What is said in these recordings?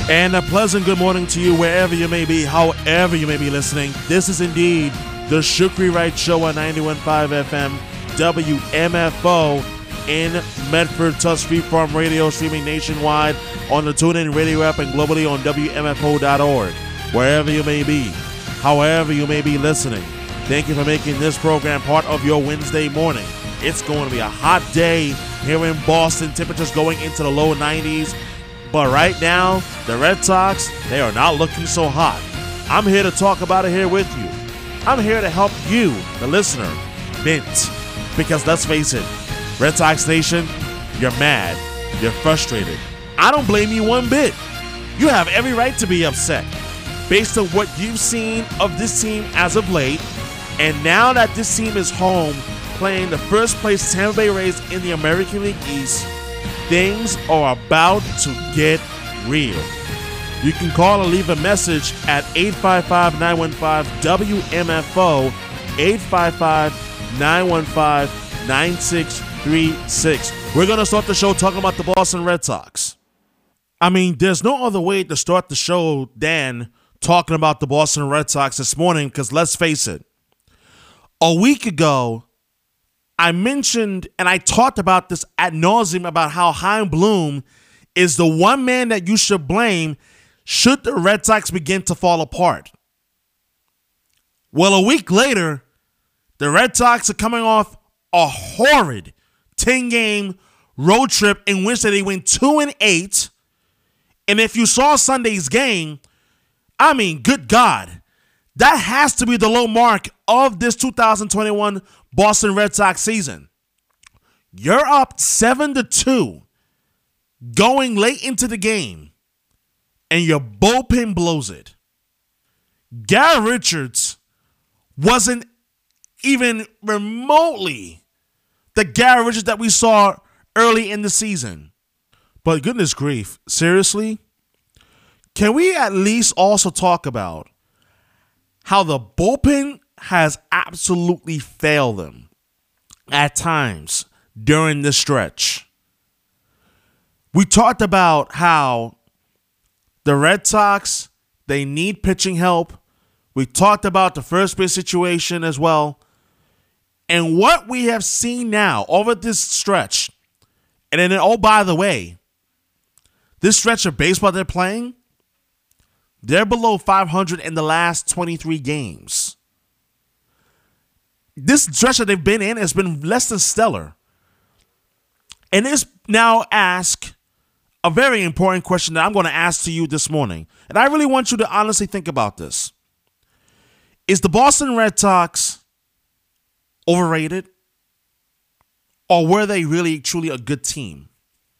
And a pleasant good morning to you wherever you may be, however you may be listening. This is indeed the Shukri Wright Show on 91.5 FM WMFO in Medford, Tuskegee Farm Radio, streaming nationwide on the TuneIn Radio app and globally on WMFO.org. Wherever you may be, however you may be listening, thank you for making this program part of your Wednesday morning. It's going to be a hot day here in Boston. Temperatures going into the low 90s. But right now, the Red Sox, they are not looking so hot. I'm here to talk about it here with you. I'm here to help you, the listener, vent. Because let's face it, Red Sox Nation, you're mad. You're frustrated. I don't blame you one bit. You have every right to be upset based on what you've seen of this team as of late. And now that this team is home playing the first place Tampa Bay Rays in the American League East, things are about to get real. You can call or leave a message at 855-915-WMFO, 855-915-9636. We're going to start the show talking about the Boston Red Sox. I mean, there's no other way to start the show than talking about the Boston Red Sox this morning, because let's face it, a week ago, I mentioned and I talked about this ad nauseum about how Chaim Bloom is the one man that you should blame should the Red Sox begin to fall apart. Well, a week later, the Red Sox are coming off a horrid 10-game road trip in which they went 2-8. And if you saw Sunday's game, I mean, good God, that has to be the low mark of this 2021 Boston Red Sox season. You're up 7-2 going late into the game, and your bullpen blows it. Garrett Richards wasn't even remotely the Garrett Richards that we saw early in the season. But goodness grief, seriously? Can we at least also talk about how the bullpen has absolutely failed them at times during this stretch? We talked about how the Red Sox, they need pitching help. We talked about the first base situation as well. And what we have seen now over this stretch, and then, oh, by the way, this stretch of baseball they're playing, they're below 500 in the last 23 games. This stretch that they've been in has been less than stellar. And this now asks a very important question that I'm going to ask to you this morning. And I really want you to honestly think about this. Is the Boston Red Sox overrated? Or were they really, truly a good team?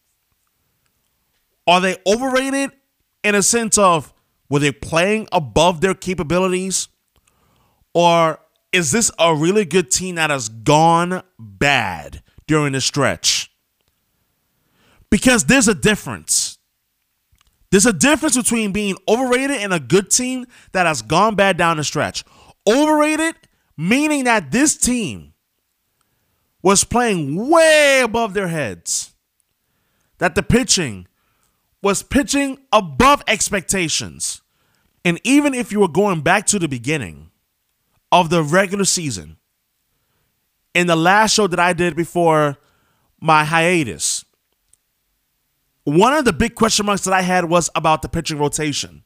Are they overrated in a sense of, were they playing above their capabilities? Or is this a really good team that has gone bad during the stretch? Because there's a difference. There's a difference between being overrated and a good team that has gone bad down the stretch. Overrated, meaning that this team was playing way above their heads. That the pitching was pitching above expectations. And even if you were going back to the beginning of the regular season, in the last show that I did before my hiatus, one of the big question marks that I had was about the pitching rotation.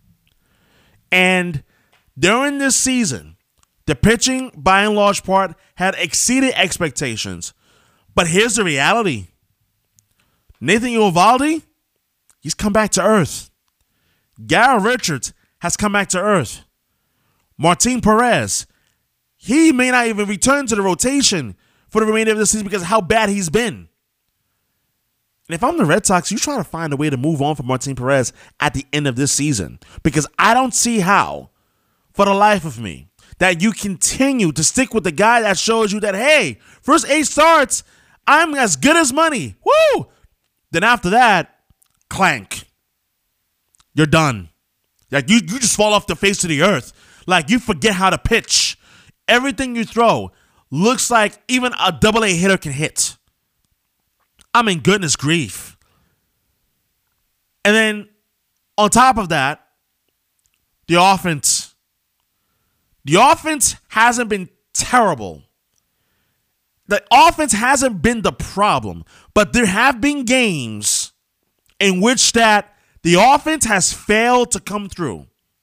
And during this season, the pitching, by and large part, had exceeded expectations. But here's the reality. Nathan Eovaldi, he's come back to earth. Garrett Richards has come back to earth. Martin Perez, he may not even return to the rotation for the remainder of the season because of how bad he's been. And if I'm the Red Sox, you try to find a way to move on from Martin Perez at the end of this season. Because I don't see how, for the life of me, that you continue to stick with the guy that shows you that, hey, first 8 starts, I'm as good as money. Woo! Then after that, clank. You're done. Like you just fall off the face of the earth. Like you forget how to pitch. Everything you throw looks like even a double-A hitter can hit. I mean, goodness grief. And then On top of that, the offense. The offense hasn't been terrible. The offense hasn't been the problem, but there have been games in which that the offense has failed to come through.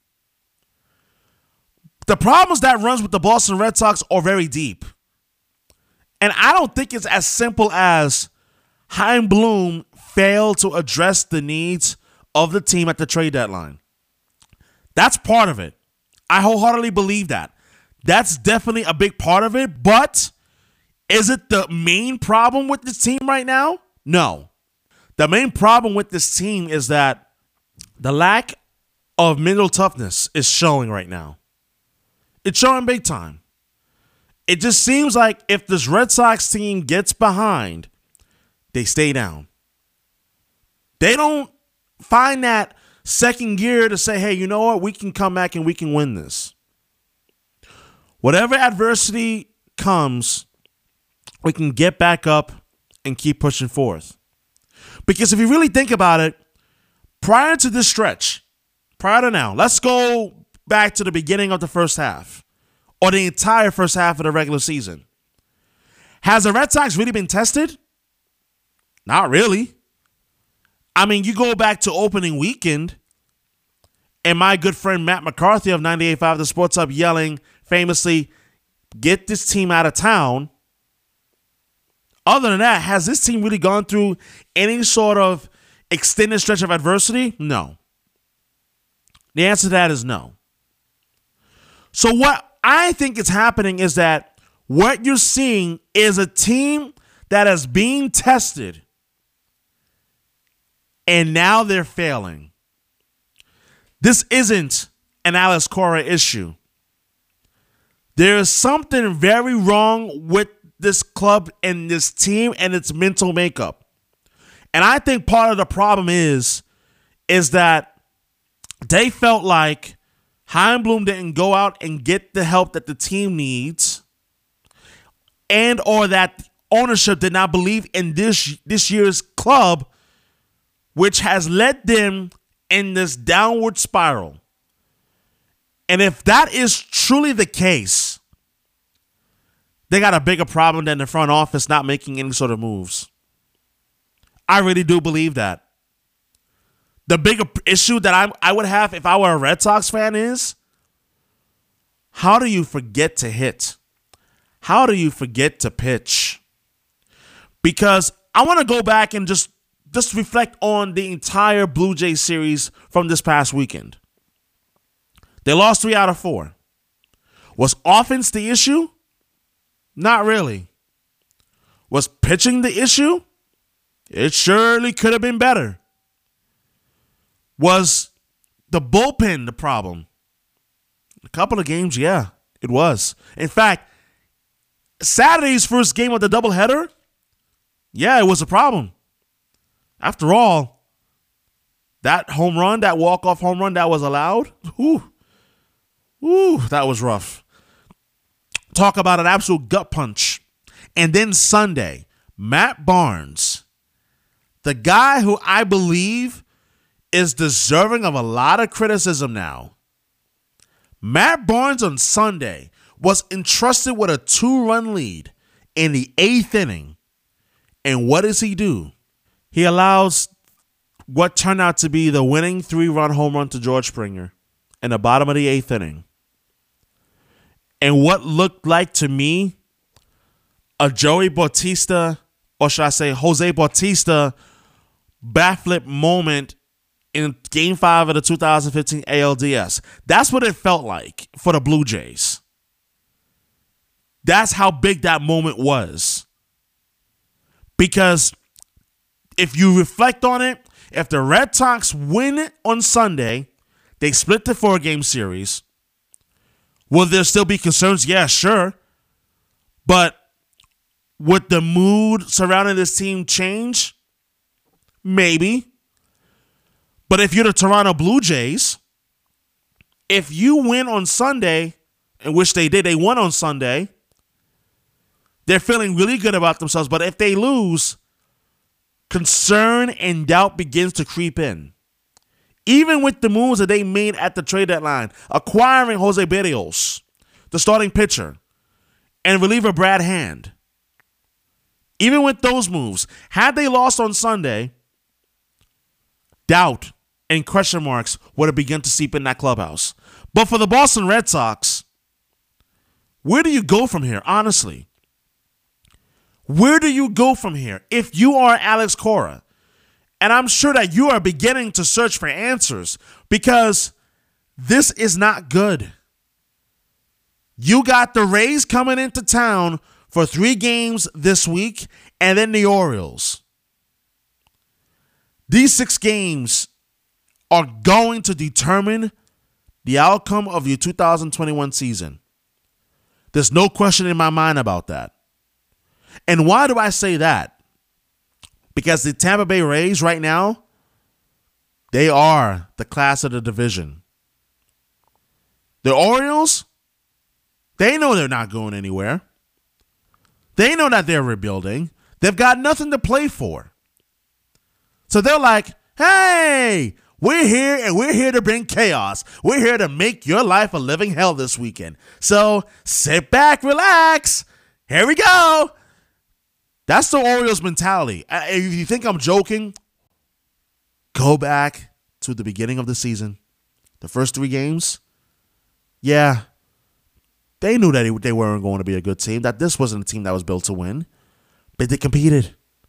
The problems that runs with the Boston Red Sox are very deep. And I don't think it's as simple as Chaim Bloom failed to address the needs of the team at the trade deadline. That's part of it. I wholeheartedly believe that. That's definitely a big part of it, but is it the main problem with this team right now? No. The main problem with this team is that the lack of mental toughness is showing right now. It's showing big time. It just seems like if this Red Sox team gets behind, they stay down. They don't find that second gear to say, hey, you know what? We can come back and we can win this. Whatever adversity comes, we can get back up and keep pushing forth. Because if you really think about it, prior to this stretch, prior to now, let's go back to the beginning of the first half or the entire first half of the regular season. Has the Red Sox really been tested? Not really. I mean, you go back to opening weekend and my good friend Matt McCarthy of 98.5 The Sports Hub yelling famously, get this team out of town. Other than that, has this team really gone through any sort of extended stretch of adversity? No. The answer to that is no. So what I think is happening is that what you're seeing is a team that is being tested and now they're failing. This isn't an Alex Cora issue. There is something very wrong with this club and this team and its mental makeup. And I think part of the problem is that they felt like Chaim Bloom didn't go out and get the help that the team needs, and or that ownership did not believe in this year's club, which has led them in this downward spiral. And if that is truly the case, they got a bigger problem than the front office not making any sort of moves. I really do believe that. The bigger issue that I would have if I were a Red Sox fan is, how do you forget to hit? How do you forget to pitch? Because I want to go back and just reflect on the entire Blue Jays series from this past weekend. They lost 3 out of 4. Was offense the issue? Not really. Was pitching the issue? It surely could have been better. Was the bullpen the problem? A couple of games, yeah, it was. In fact, Saturday's first game of the doubleheader, yeah, it was a problem. After all, that home run, that walk-off home run that was allowed, that was rough. Talk about an absolute gut punch. And then Sunday, Matt Barnes, the guy who I believe is deserving of a lot of criticism now. Matt Barnes on Sunday was entrusted with a 2-run lead in the 8th inning. And what does he do? He allows what turned out to be the winning 3-run home run to George Springer in the bottom of the 8th inning. And what looked like to me a Joey Bautista, or should I say Jose Bautista, bat flip moment in Game 5 of the 2015 ALDS. That's what it felt like for the Blue Jays. That's how big that moment was. Because if you reflect on it, if the Red Sox win on Sunday, they split the 4-game series. Will there still be concerns? Yeah, sure. But would the mood surrounding this team change? Maybe. But if you're the Toronto Blue Jays, if you win on Sunday, in which they did, they won on Sunday, they're feeling really good about themselves. But if they lose, concern and doubt begins to creep in. Even with the moves that they made at the trade deadline, acquiring Jose Berrios, the starting pitcher, and reliever Brad Hand, even with those moves, had they lost on Sunday, doubt and question marks would have begun to seep in that clubhouse. But for the Boston Red Sox, where do you go from here, honestly? Where do you go from here if you are Alex Cora? And I'm sure that you are beginning to search for answers because this is not good. You got the Rays coming into town for 3 games this week, and then the Orioles. These 6 games are going to determine the outcome of your 2021 season. There's no question in my mind about that. And why do I say that? Because the Tampa Bay Rays right now, they are the class of the division. The Orioles, they know they're not going anywhere. They know that they're rebuilding. They've got nothing to play for. So they're like, hey, we're here and we're here to bring chaos. We're here to make your life a living hell this weekend. So sit back, relax. Here we go. That's the Orioles mentality. If you think I'm joking, go back to the beginning of the season. The first 3 games. Yeah. They knew that they weren't going to be a good team, that this wasn't a team that was built to win, but they competed.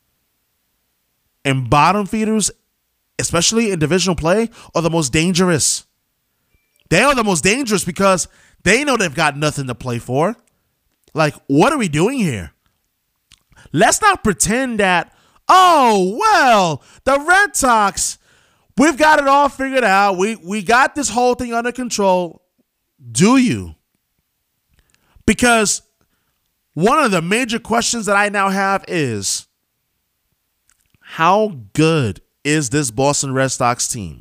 And bottom feeders, especially in divisional play, are the most dangerous. They are the most dangerous because they know they've got nothing to play for. Like, what are we doing here? Let's not pretend that, oh, well, the Red Sox, we've got it all figured out. We got this whole thing under control. Do you? Because one of the major questions that I now have is, how good is this Boston Red Sox team?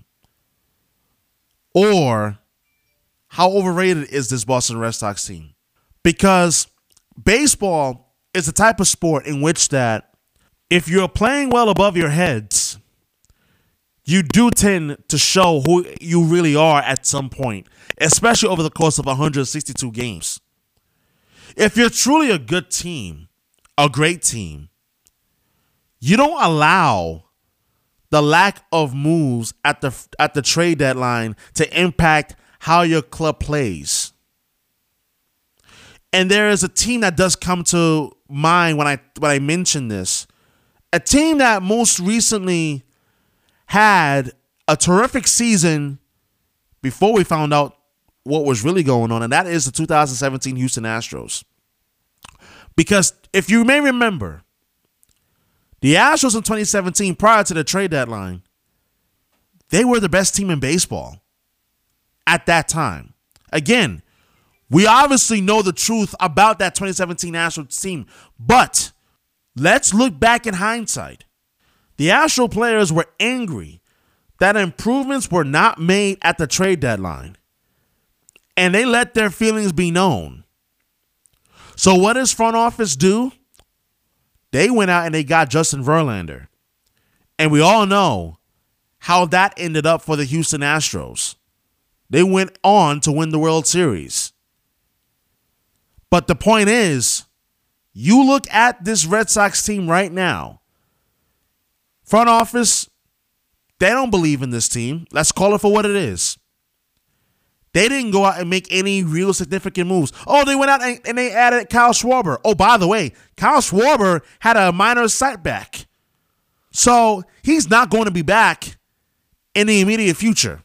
Or how overrated is this Boston Red Sox team? Because baseball is the type of sport in which that if you're playing well above your heads, you do tend to show who you really are at some point, especially over the course of 162 games. If you're truly a good team, a great team, you don't allow the lack of moves at the trade deadline to impact how your club plays. And there is a team that does come to mind when I mention this. A team that most recently had a terrific season before we found out what was really going on, and that is the 2017 Houston Astros. Because if you may remember, the Astros in 2017, prior to the trade deadline, they were the best team in baseball at that time. Again, we obviously know the truth about that 2017 Astros team, but let's look back in hindsight. The Astros players were angry that improvements were not made at the trade deadline, and they let their feelings be known. So what does front office do? They went out and they got Justin Verlander. And we all know how that ended up for the Houston Astros. They went on to win the World Series. But the point is, you look at this Red Sox team right now. Front office, they don't believe in this team. Let's call it for what it is. They didn't go out and make any real significant moves. Oh, they went out and they added Kyle Schwarber. Oh, by the way, Kyle Schwarber had a minor setback. So he's not going to be back in the immediate future.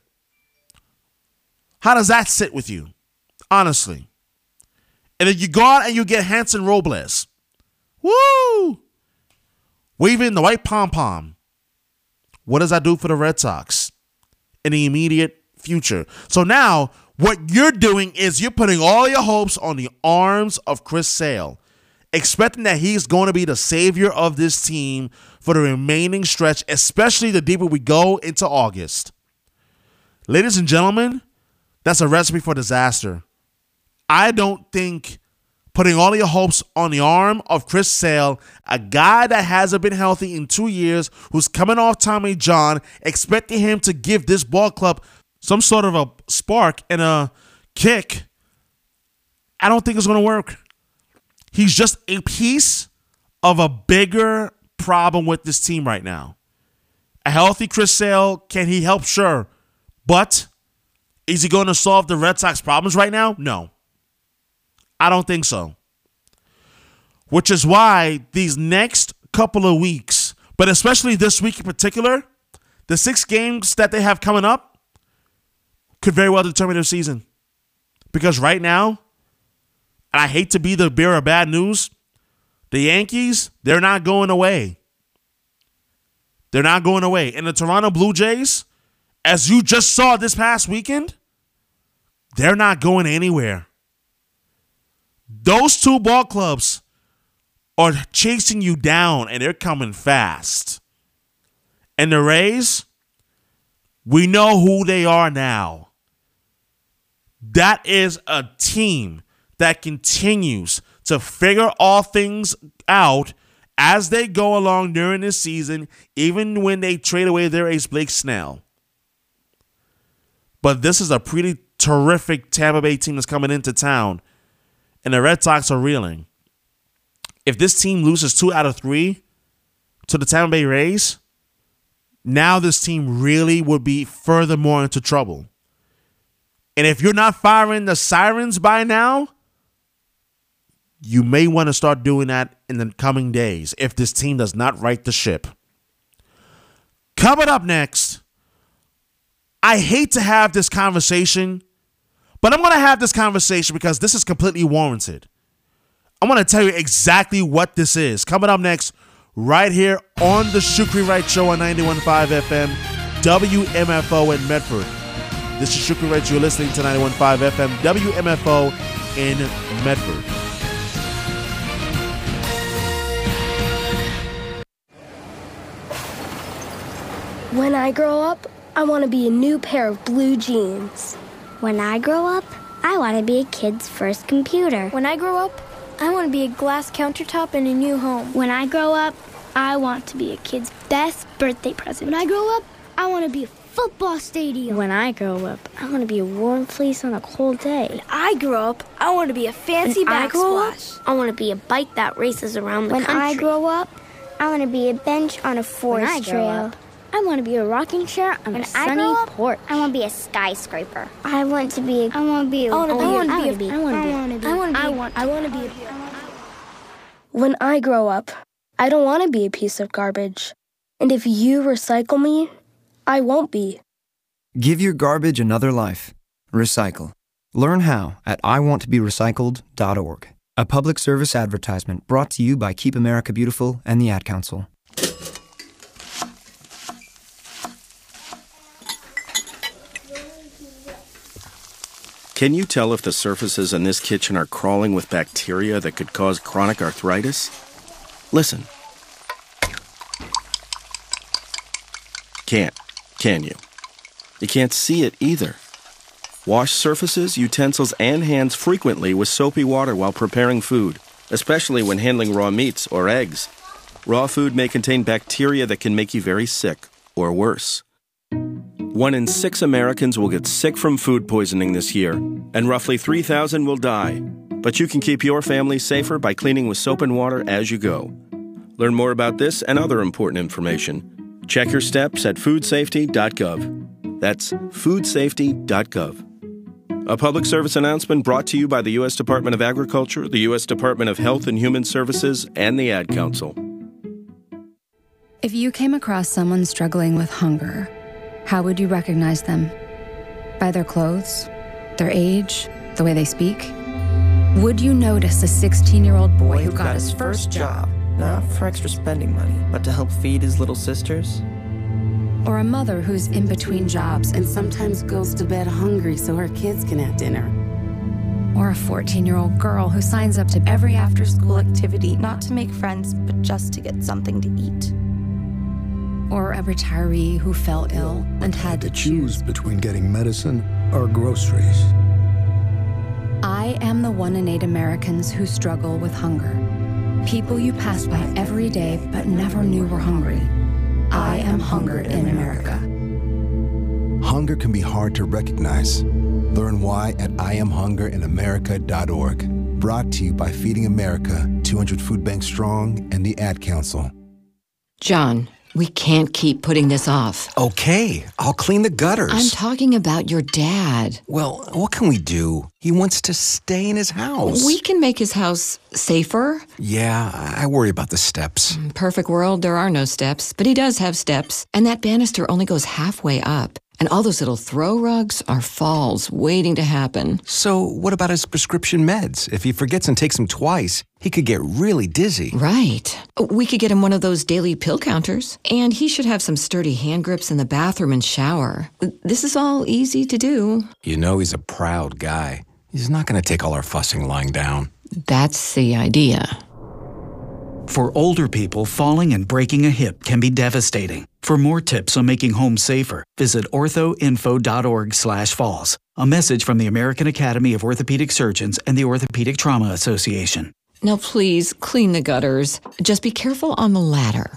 How does that sit with you? Honestly. And then you go out and you get Hanson Robles. Woo! Waving the white pom-pom. What does that do for the Red Sox in the immediate future? So now what you're doing is you're putting all your hopes on the arms of Chris Sale, expecting that he's going to be the savior of this team for the remaining stretch, especially the deeper we go into August. Ladies and gentlemen, that's a recipe for disaster. I don't think putting all of your hopes on the arm of Chris Sale, a guy that hasn't been healthy in 2 years, who's coming off Tommy John, expecting him to give this ball club some sort of a spark and a kick, I don't think it's going to work. He's just a piece of a bigger problem with this team right now. A healthy Chris Sale, can he help? Sure. But is he going to solve the Red Sox problems right now? No. I don't think so. Which is why these next couple of weeks, but especially this week in particular, the 6 games that they have coming up could very well determine their season. Because right now, and I hate to be the bearer of bad news, the Yankees, they're not going away. They're not going away. And the Toronto Blue Jays, as you just saw this past weekend, they're not going anywhere. Those 2 ball clubs are chasing you down, and they're coming fast. And the Rays, we know who they are now. That is a team that continues to figure all things out as they go along during this season, even when they trade away their ace, Blake Snell. But this is a pretty terrific Tampa Bay team that's coming into town, and the Red Sox are reeling. If this team loses 2 out of 3 to the Tampa Bay Rays, now this team really would be furthermore into trouble. And if you're not firing the sirens by now, you may want to start doing that in the coming days if this team does not right the ship. Coming up next, I hate to have this conversation, but I'm going to have this conversation because this is completely warranted. I'm going to tell you exactly what this is. Coming up next, right here on the Shukri Wright Show on 91.5 FM, WMFO in Medford. This is Shukri Wright. You're listening to 91.5 FM, WMFO in Medford. When I grow up, I want to be a new pair of blue jeans. When I grow up, I want to be a kid's first computer. When I grow up, I want to be a glass countertop in a new home. When I grow up, I want to be a kid's best birthday present. When I grow up, I want to be a football stadium. When I grow up, I want to be a warm fleece on a cold day. When I grow up, I want to be a fancy backsplash. I want to be a bike that races around the country. When I grow up, I want to be a bench on a forest trail. I want to be a rocking chair on a sunny porch. I want to be a skyscraper. I want to be When I grow up, I don't want to be a piece of garbage. And if you recycle me, I won't be. Give your garbage another life. Recycle. Learn how at iwanttoberecycled.org. A public service advertisement brought to you by Keep America Beautiful and the Ad Council. Can you tell if the surfaces in this kitchen are crawling with bacteria that could cause chronic arthritis? Listen. Can't, can you? You can't see it either. Wash surfaces, utensils, and hands frequently with soapy water while preparing food, especially when handling raw meats or eggs. Raw food may contain bacteria that can make you very sick, or worse. 1 in 6 Americans will get sick from food poisoning this year, and roughly 3,000 will die. But you can keep your family safer by cleaning with soap and water as you go. Learn more about this and other important information. Check your steps at foodsafety.gov. That's foodsafety.gov. A public service announcement brought to you by the U.S. Department of Agriculture, the U.S. Department of Health and Human Services, and the Ad Council. If you came across someone struggling with hunger, how would you recognize them? By their clothes, their age, the way they speak? Would you notice a 16-year-old boy who got his first job? Not for extra spending money, but to help feed his little sisters? Or a mother who's in between jobs and sometimes goes to bed hungry so her kids can have dinner? Or a 14-year-old girl who signs up to every after-school activity not to make friends, but just to get something to eat? Or a retiree who fell ill and had to choose between getting medicine or groceries. I I am the 1 in 8 Americans who struggle with hunger. People you pass by every day but never knew were hungry. I am hunger in America. Hunger can be hard to recognize. Learn why at IamHungerInAmerica.org. Brought to you by Feeding America, 200 Food Banks Strong, and the Ad Council. John, we can't keep putting this off. Okay, I'll clean the gutters. I'm talking about your dad. Well, what can we do? He wants to stay in his house. We can make his house safer. Yeah, I worry about the steps. Perfect world, there are no steps, but he does have steps. And that banister only goes halfway up. And all those little throw rugs are falls waiting to happen. So what about his prescription meds? If he forgets and takes them twice, he could get really dizzy. Right. We could get him one of those daily pill counters. And he should have some sturdy hand grips in the bathroom and shower. This is all easy to do. You know he's a proud guy. He's not going to take all our fussing lying down. That's the idea. For older people, falling and breaking a hip can be devastating. For more tips on making home safer, visit orthoinfo.org/falls. A message from the American Academy of Orthopedic Surgeons and the Orthopedic Trauma Association. Now please, clean the gutters. Just be careful on the ladder.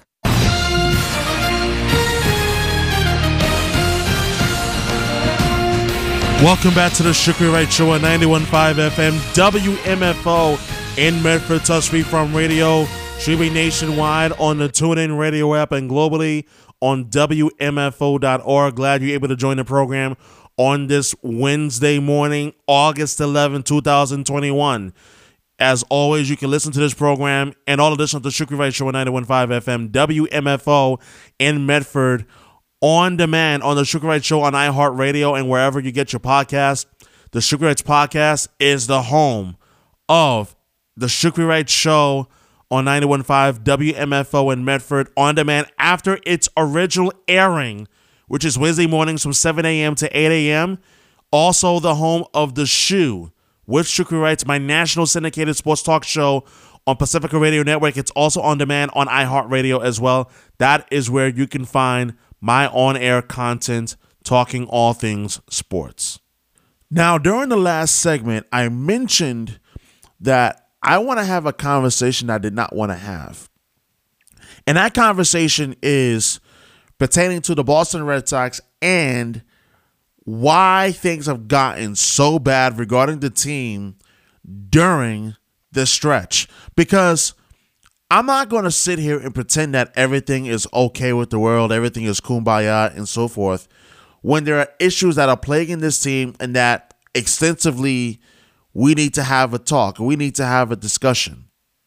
Welcome back to the Shukri Wright Show on 91.5 FM, WMFO in Medford, touch-free from radio, streaming nationwide on the TuneIn Radio app and globally on WMFO.org. Glad you're able to join the program on this Wednesday morning, August 11, 2021. As always, you can listen to this program and all editions of the Shukri Wright Show on 91.5 FM, WMFO in Medford, on demand on the Shukri Wright Show on iHeartRadio and wherever you get your podcast. The Shukri Wright Podcast is the home of the Shukri Wright Show on 91.5 WMFO in Medford on demand after its original airing, which is Wednesday mornings from 7 a.m. to 8 a.m. Also the home of The Shoe with Shukri Wright, my national syndicated sports talk show on Pacifica Radio Network. It's also on demand on iHeartRadio as well. That is where you can find my on-air content talking all things sports. Now, during the last segment, I mentioned that I want to have a conversation I did not want to have. And that conversation is pertaining to the Boston Red Sox and why things have gotten so bad regarding the team during this stretch. Because I'm not going to sit here and pretend that everything is okay with the world, everything is kumbaya and so forth, when there are issues that are plaguing this team and that extensively we need to have a talk, we need to have a discussion.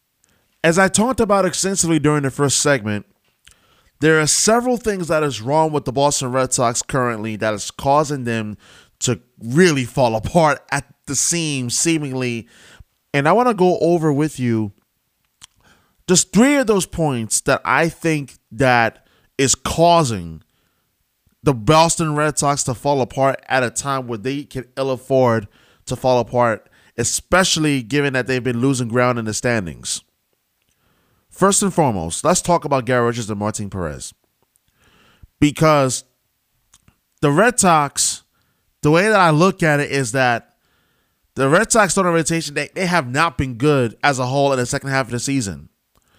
As I talked about extensively during the first segment, there are several things that is wrong with the Boston Red Sox currently that is causing them to really fall apart at the seams, seemingly. And I want to go over with you just three of those points that I think that is causing the Boston Red Sox to fall apart at a time where they can ill afford to fall apart, especially given that they've been losing ground in the standings. First and foremost, let's talk about Garrett Richards and Martin Perez. Because the Red Sox, the way that I look at it is that the Red Sox starting rotation, they have not been good as a whole in the second half of the season.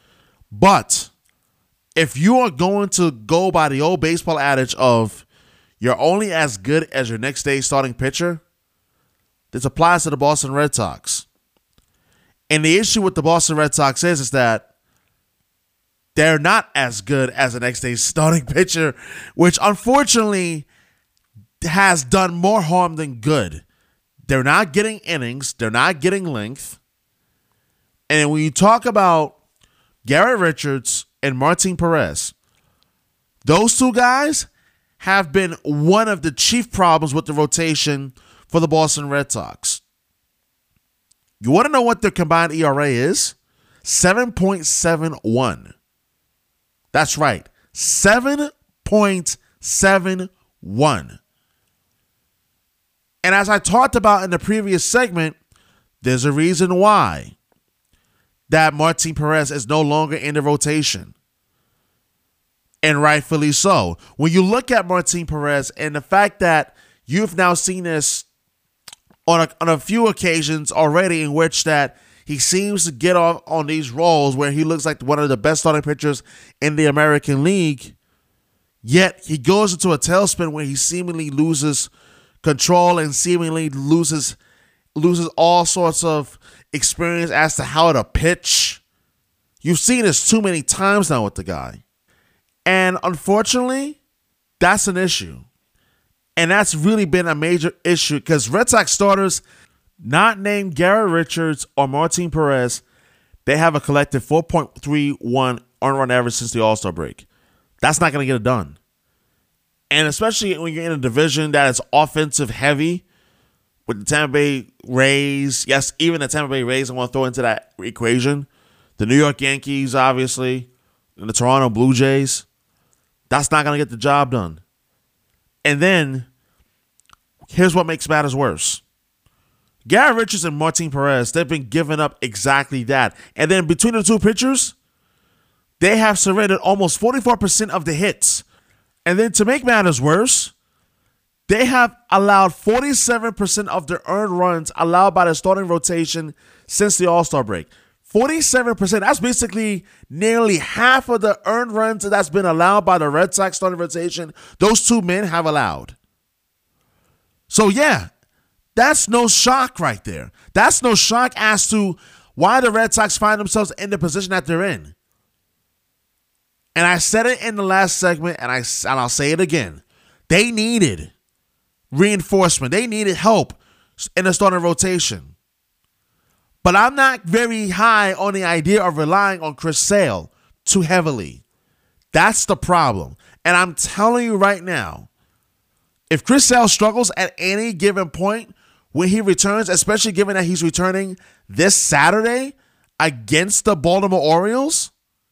But if you are going to go by the old baseball adage of you're only as good as your next day's starting pitcher, this applies to the Boston Red Sox. And the issue with the Boston Red Sox is that they're not as good as the next day's starting pitcher, which unfortunately has done more harm than good. They're not getting innings. They're not getting length. And when you talk about Garrett Richards and Martin Perez, those two guys have been one of the chief problems with the rotation for the Boston Red Sox. You want to know what their combined ERA is? 7.71. That's right, 7.71. And as I talked about in the previous segment, there's a reason why that Martin Perez is no longer in the rotation. And rightfully so. When you look at Martin Perez and the fact that you've now seen this on a few occasions already in which that he seems to get off on these roles where he looks like one of the best starting pitchers in the American League, yet he goes into a tailspin where he seemingly loses control and seemingly loses all sorts of experience as to how to pitch. You've seen this too many times now with the guy. And unfortunately, that's an issue. And that's really been a major issue because Red Sox starters not named Garrett Richards or Martin Perez, they have a collective 4.31 earned run average since the All-Star break. That's not going to get it done. And especially when you're in a division that is offensive heavy with the Tampa Bay Rays. Yes, even the Tampa Bay Rays I want to throw into that equation. The New York Yankees, obviously, and the Toronto Blue Jays. That's not going to get the job done. And then, here's what makes matters worse. Garrett Richards and Martin Perez, they've been giving up exactly that. And then between the two pitchers, they have surrendered almost 44% of the hits. And then to make matters worse, they have allowed 47% of the earned runs allowed by the starting rotation since the All-Star break. 47%, that's basically nearly half of the earned runs that's been allowed by the Red Sox starting rotation. Those two men have allowed. So yeah, that's no shock right there. That's no shock as to why the Red Sox find themselves in the position that they're in. And I said it in the last segment, and I'll say it again. They needed reinforcement. They needed help in the starting rotation. But I'm not very high on the idea of relying on Chris Sale too heavily. That's the problem. And I'm telling you right now, if Chris Sale struggles at any given point when he returns, especially given that he's returning this Saturday against the Baltimore Orioles,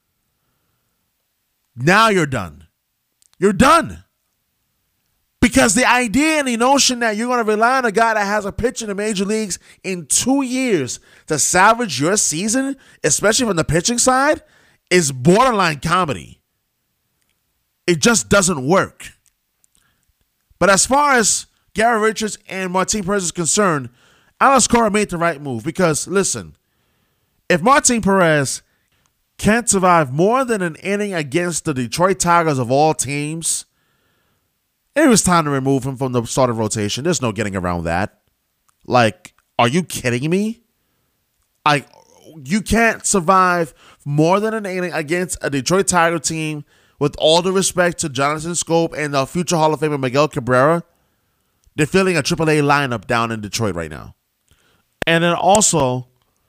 now you're done. You're done. Because the idea and the notion that you're going to rely on a guy that hasn't pitched in the major leagues in 2 years to salvage your season, especially from the pitching side, is borderline comedy. It just doesn't work. But as far as Garrett Richards and Martin Perez is concerned, Alex Cora made the right move. Because, listen, if Martin Perez can't survive more than an inning against the Detroit Tigers of all teams, it was time to remove him from the starting rotation. There's no getting around that. Like, are you kidding me? You can't survive more than an inning against a Detroit Tiger team, with all due respect to Jonathan Scope and the future Hall of Famer Miguel Cabrera. They're filling a AAA lineup down in Detroit right now. And then also,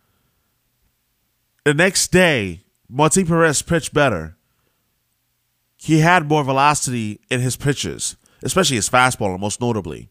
the next day, Martin Perez pitched better. He had more velocity in his pitches, especially his fastball, most notably.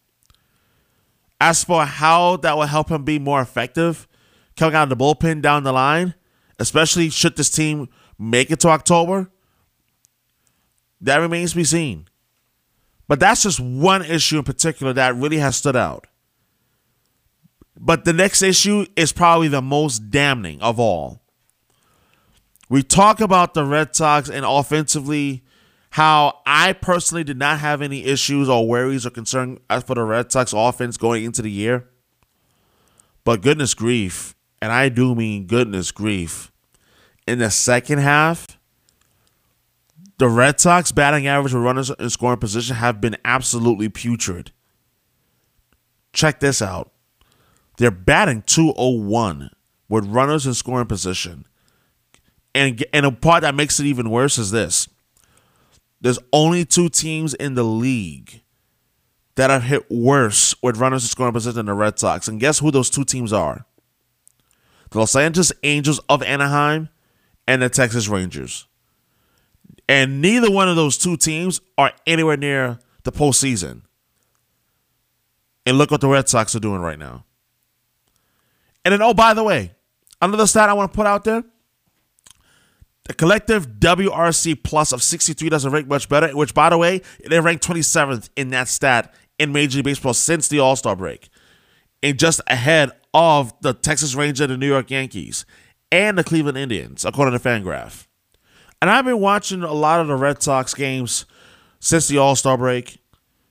As for how that will help him be more effective coming out of the bullpen down the line, especially should this team make it to October, that remains to be seen. But that's just one issue in particular that really has stood out. But the next issue is probably the most damning of all. We talk about the Red Sox and offensively how I personally did not have any issues or worries or concern as for the Red Sox offense going into the year. But goodness grief, and I do mean goodness grief, in the second half, the Red Sox batting average with runners in scoring position have been absolutely putrid. Check this out. They're batting .201 with runners in scoring position. And a part that makes it even worse is this. There's only 2 teams in the league that have hit worse with runners in scoring position than the Red Sox. And guess who those 2 teams are? The Los Angeles Angels of Anaheim and the Texas Rangers. And neither one of those 2 teams are anywhere near the postseason. And look what the Red Sox are doing right now. And then, oh, by the way, another stat I want to put out there. The collective WRC plus of 63 doesn't rank much better, which, by the way, they ranked 27th in that stat in Major League Baseball since the All-Star break. And just ahead of the Texas Rangers, the New York Yankees, and the Cleveland Indians, according to FanGraph. And I've been watching a lot of the Red Sox games since the All-Star break.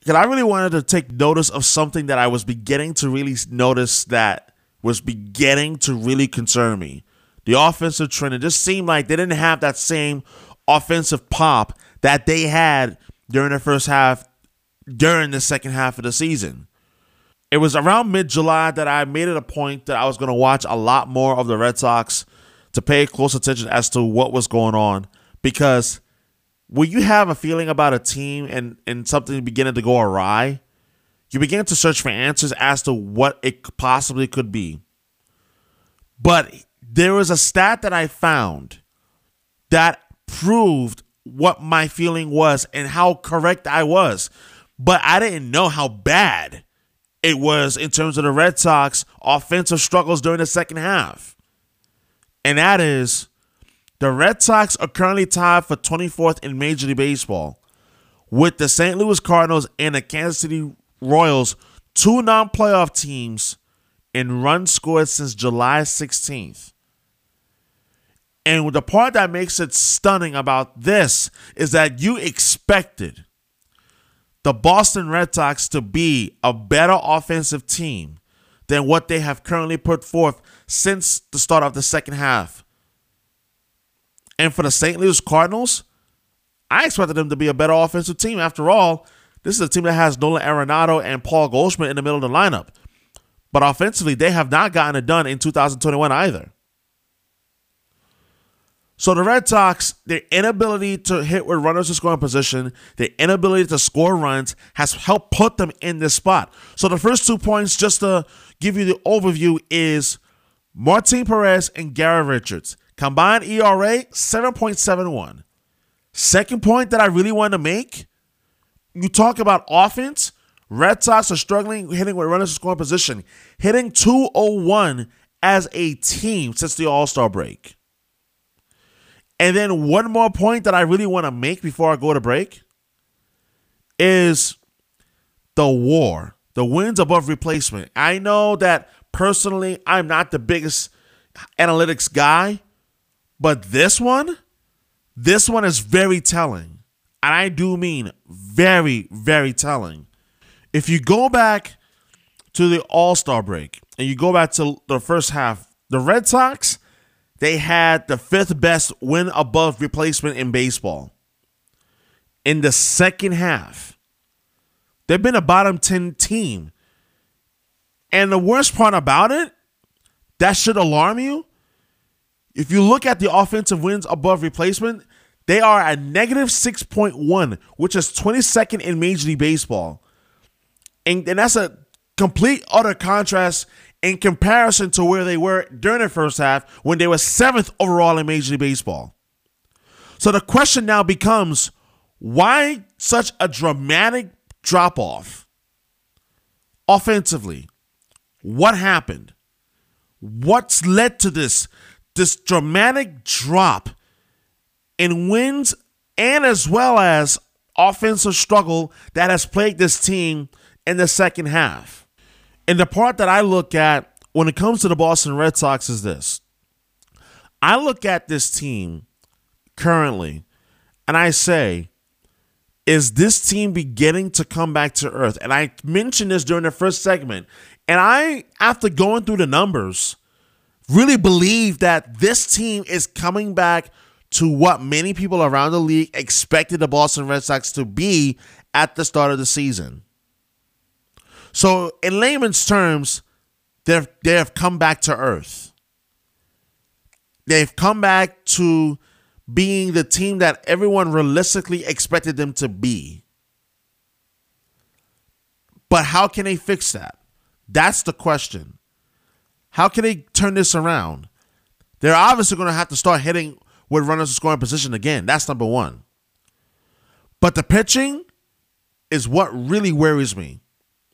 because I really wanted to take notice of something that I was beginning to really notice that was beginning to really concern me. The offensive trend, it just seemed like they didn't have that same offensive pop that they had during the first half, during the second half of the season. It was around mid-July that I made it a point that I was going to watch a lot more of the Red Sox to pay close attention as to what was going on. Because when you have a feeling about a team and something beginning to go awry, you begin to search for answers as to what it possibly could be. But there was a stat that I found that proved what my feeling was and how correct I was. But I didn't know how bad it was in terms of the Red Sox offensive struggles during the second half. And that is, the Red Sox are currently tied for 24th in Major League Baseball with the St. Louis Cardinals and the Kansas City Royals, two non-playoff teams in runs scored since July 16th. And the part that makes it stunning about this is that you expected the Boston Red Sox to be a better offensive team than what they have currently put forth since the start of the second half. And for the St. Louis Cardinals, I expected them to be a better offensive team. After all, this is a team that has Nolan Arenado and Paul Goldschmidt in the middle of the lineup. But offensively, they have not gotten it done in 2021 either. So the Red Sox, their inability to hit with runners in scoring position, their inability to score runs has helped put them in this spot. So the first 2 points, just to give you the overview, is Martin Perez and Garrett Richards. Combined ERA, 7.71. Second point that I really want to make, you talk about offense, Red Sox are struggling hitting with runners in scoring position, hitting .201 as a team since the All-Star break. And then one more point that I really want to make before I go to break is the WAR, the wins above replacement. I know that personally I'm not the biggest analytics guy, but this one is very telling. And I do mean very, very telling. If you go back to the All-Star break and you go back to the first half, the Red Sox, they had the fifth best win above replacement in baseball. In the second half, they've been a bottom 10 team. And the worst part about it, that should alarm you. If you look at the offensive wins above replacement, they are at negative 6.1, which is 22nd in Major League Baseball. And that's a complete utter contrast in comparison to where they were during the first half when they were 7th overall in Major League Baseball. So the question now becomes, why such a dramatic drop-off offensively? What happened? What's led to this dramatic drop in wins and as well as offensive struggle that has plagued this team in the second half? And the part that I look at when it comes to the Boston Red Sox is this. I look at this team currently and I say, is this team beginning to come back to earth? And I mentioned this during the first segment. And I, after going through the numbers, really believe that this team is coming back to what many people around the league expected the Boston Red Sox to be at the start of the season. So in layman's terms, they have come back to earth. They've come back to being the team that everyone realistically expected them to be. But how can they fix that? That's the question. How can they turn this around? They're obviously going to have to start hitting with runners in scoring position again. That's number one. But the pitching is what really worries me.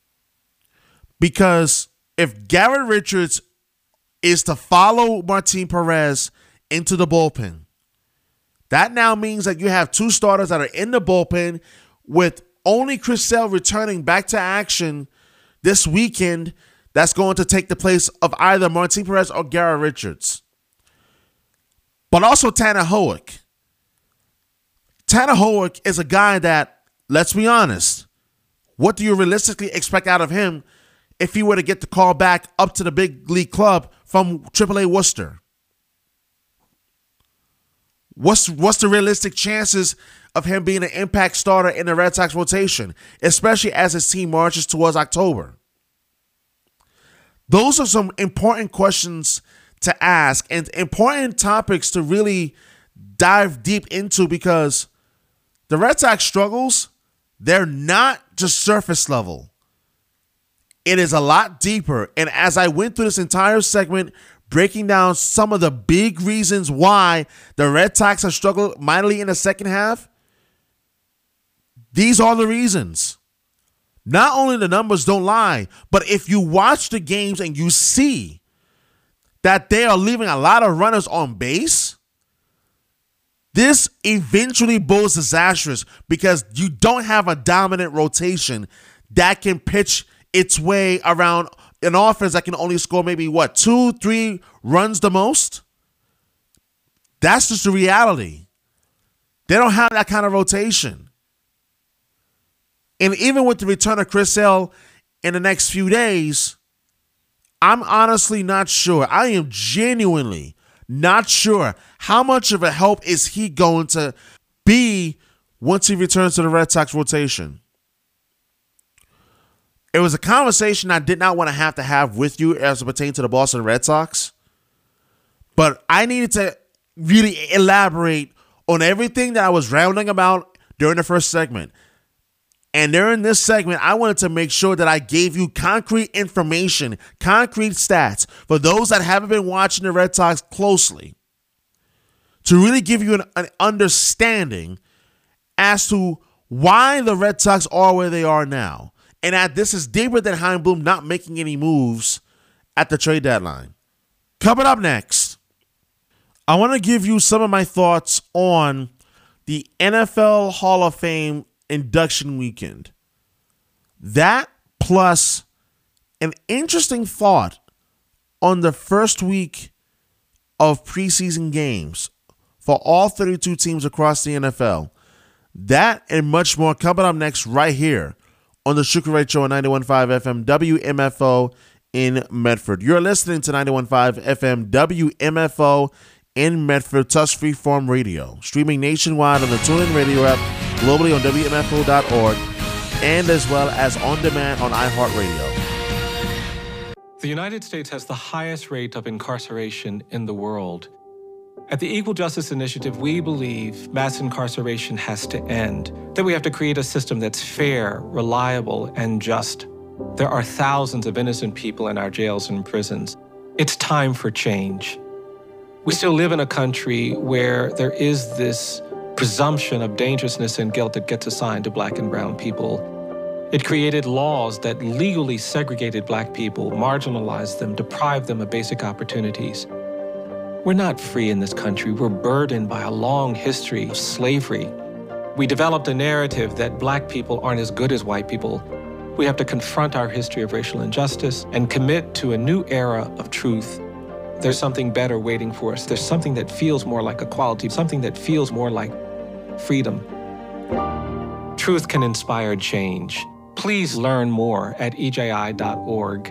Because if Garrett Richards is to follow Martin Perez into the bullpen, that now means that you have two starters that are in the bullpen with only Chris Sale returning back to action this weekend. That's going to take the place of either Martin Perez or Garrett Richards. But also Tanner Howick. Tanner Howick is a guy that, let's be honest, what do you realistically expect out of him if he were to get the call back up to the big league club from AAA Worcester? What's the realistic chances of him being an impact starter in the Red Sox rotation, especially as his team marches towards October? Those are some important questions to ask and important topics to really dive deep into, because the Red Sox struggles, they're not just surface level. It is a lot deeper. And as I went through this entire segment, breaking down some of the big reasons why the Red Sox have struggled mightily in the second half, these are the reasons. Not only the numbers don't lie, but if you watch the games and you see that they are leaving a lot of runners on base, this eventually boils disastrous, because you don't have a dominant rotation that can pitch its way around an offense that can only score maybe 2-3 runs the most. That's just the reality. They don't have that kind of rotation. And even with the return of Chris Sale in the next few days, I'm honestly not sure. I am genuinely not sure how much of a help is he going to be once he returns to the Red Sox rotation. It was a conversation I did not want to have with you as it pertains to the Boston Red Sox, but I needed to really elaborate on everything that I was rambling about during the first segment. And during this segment, I wanted to make sure that I gave you concrete information, concrete stats for those that haven't been watching the Red Sox closely, to really give you an understanding as to why the Red Sox are where they are now. And that this is deeper than Chaim Bloom not making any moves at the trade deadline. Coming up next, I want to give you some of my thoughts on the NFL Hall of Fame induction weekend. That plus an interesting thought on the first week of preseason games for all 32 teams across the NFL. That and much more coming up next right here on the Shukri Wright Show on 91.5 FM WMFO in Medford. You're listening to 91.5 FM WMFO in Medford, Tusk Freeform Radio, streaming nationwide on the TuneIn Radio app, globally on WMFO.org, and as well as on demand on iHeartRadio. The United States has the highest rate of incarceration in the world. At the Equal Justice Initiative, we believe mass incarceration has to end, that we have to create a system that's fair, reliable, and just. There are thousands of innocent people in our jails and prisons. It's time for change. We still live in a country where there is this presumption of dangerousness and guilt that gets assigned to Black and brown people. It created laws that legally segregated Black people, marginalized them, deprived them of basic opportunities. We're not free in this country. We're burdened by a long history of slavery. We developed a narrative that Black people aren't as good as white people. We have to confront our history of racial injustice and commit to a new era of truth. There's something better waiting for us. There's something that feels more like equality, something that feels more like freedom. Truth can inspire change. Please learn more at eji.org.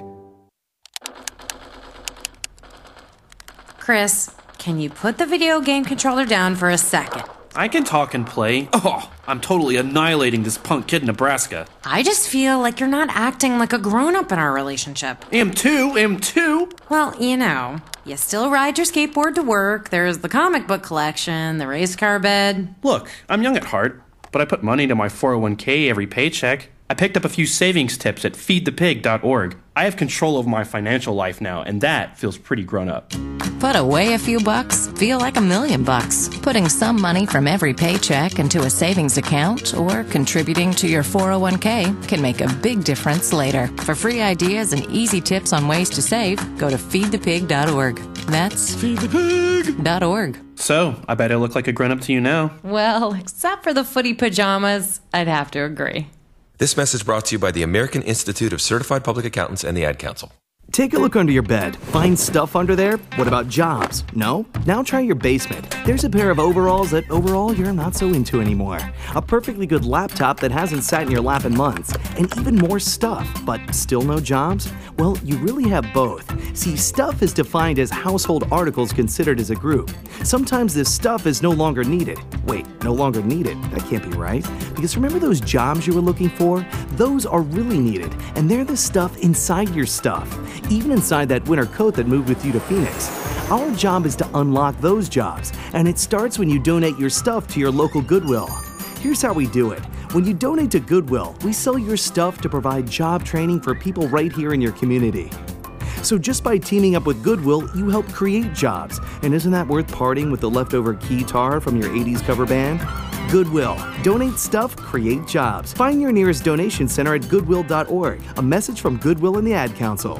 Chris, can you put the video game controller down for a second? I can talk and play. Oh, I'm totally annihilating this punk kid in Nebraska. I just feel like you're not acting like a grown-up in our relationship. Am too. Well, you still ride your skateboard to work, there's the comic book collection, the race car bed. Look, I'm young at heart, but I put money into my 401k every paycheck. I picked up a few savings tips at feedthepig.org. I have control over my financial life now, and that feels pretty grown up. Put away a few bucks, feel like $1 million. Putting some money from every paycheck into a savings account or contributing to your 401k can make a big difference later. For free ideas and easy tips on ways to save, go to feedthepig.org. That's feedthepig.org. So, I bet I look like a grown-up to you now. Well, except for the footy pajamas, I'd have to agree. This message brought to you by the American Institute of Certified Public Accountants and the Ad Council. Take a look under your bed. Find stuff under there? What about jobs? No? Now try your basement. There's a pair of overalls that overall you're not so into anymore. A perfectly good laptop that hasn't sat in your lap in months. And even more stuff, but still no jobs? Well, you really have both. See, stuff is defined as household articles considered as a group. Sometimes this stuff is no longer needed. Wait, no longer needed? That can't be right. Because remember those jobs you were looking for? Those are really needed, and they're the stuff inside your stuff. Even inside that winter coat that moved with you to Phoenix. Our job is to unlock those jobs, and it starts when you donate your stuff to your local Goodwill. Here's how we do it. When you donate to Goodwill, we sell your stuff to provide job training for people right here in your community. So just by teaming up with Goodwill, you help create jobs. And isn't that worth parting with the leftover keytar from your 80s cover band? Goodwill. Donate stuff, create jobs. Find your nearest donation center at goodwill.org. A message from Goodwill and the Ad Council.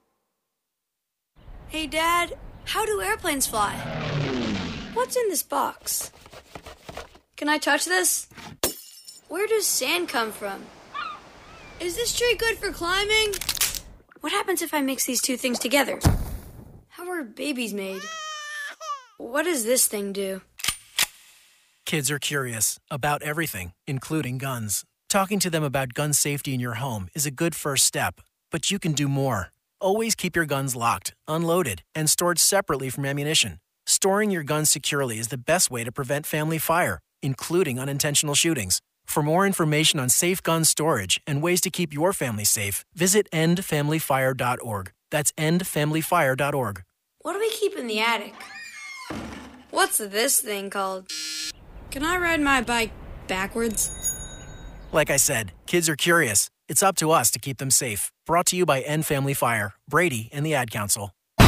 Hey, Dad, how do airplanes fly? What's in this box? Can I touch this? Where does sand come from? Is this tree good for climbing? What happens if I mix these two things together? How are babies made? What does this thing do? Kids are curious about everything, including guns. Talking to them about gun safety in your home is a good first step, but you can do more. Always keep your guns locked, unloaded, and stored separately from ammunition. Storing your guns securely is the best way to prevent family fire, including unintentional shootings. For more information on safe gun storage and ways to keep your family safe, visit endfamilyfire.org. That's endfamilyfire.org. What do we keep in the attic? What's this thing called? Can I ride my bike backwards? Like I said, kids are curious. It's up to us to keep them safe. Brought to you by End Family Fire, Brady, and the Ad Council.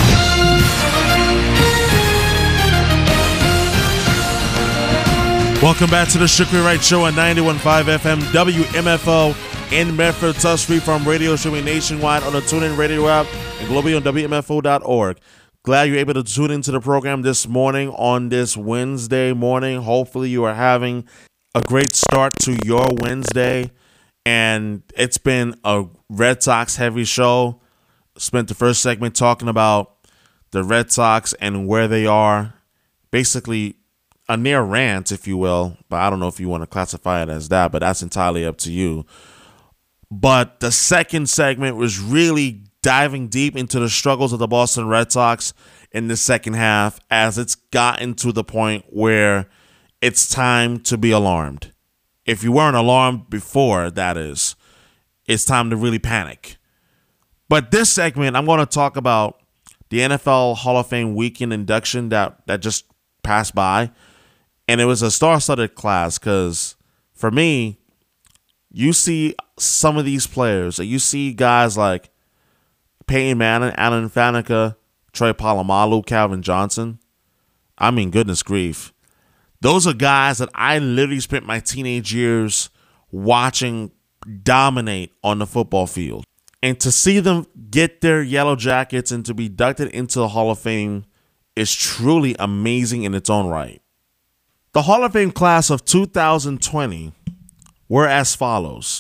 Welcome back to the Strictly Right Show on 91.5 FM WMFO in Medford, Tuscany from radio streaming nationwide on the TuneIn Radio app and globally on WMFO.org. Glad you're able to tune into the program this morning on this Wednesday morning. Hopefully you are having a great start to your Wednesday. And it's been a Red Sox heavy show. Spent the first segment talking about the Red Sox and where they are. Basically a near rant, if you will. But I don't know if you want to classify it as that, but that's entirely up to you. But the second segment was really diving deep into the struggles of the Boston Red Sox in the second half, as it's gotten to the point where it's time to be alarmed. If you weren't alarmed before, that is, it's time to really panic. But this segment, I'm going to talk about the NFL Hall of Fame weekend induction that just passed by. And it was a star-studded class because, for me, you see some of these players. You see guys like Peyton Manning, Alan Faneca, Troy Polamalu, Calvin Johnson. I mean, goodness grief. Those are guys that I literally spent my teenage years watching dominate on the football field. And to see them get their yellow jackets and to be inducted into the Hall of Fame is truly amazing in its own right. The Hall of Fame class of 2020 were as follows.